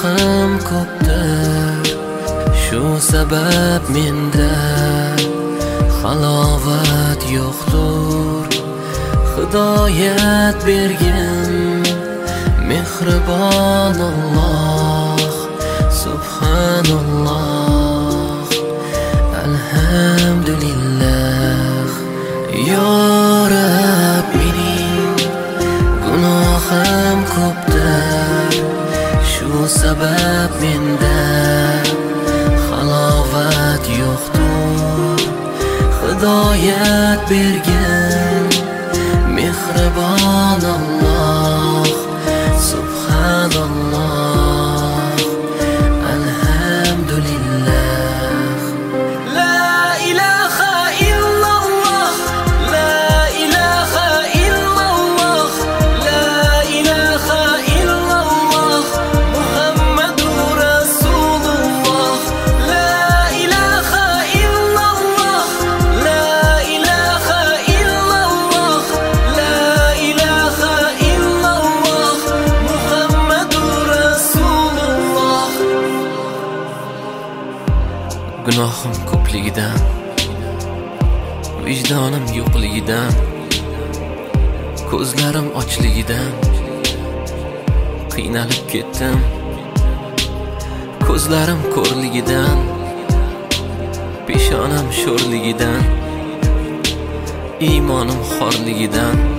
Gunohim ko'pdir, shu sabab menda halovat yo'qdir. Hidoyat bergin mehribon Alloh, subhanalloh, alhamdulillah. Ya Rab, mening gunohim ko'pdir, shu sabab menda halovat yo'qdir. Hidoyat bergin mehribon Alloh, subhanalloh, alhamdulillah. La ilaha illalloh, la ilaha illalloh, la ilaha illalloh, Muhammadur Rasululloh. La ilaha illalloh, la ilaha illalloh, la ilaha illalloh, Muhammadur Rasululloh. Gunohim ko'pligidan, vijdonim yo'qligidan, ko'zlarim ochligidan qiynalib ketdim. Ko'zlarim ko'rligidan, peshonam sho'rligidan, iymonim xorligidan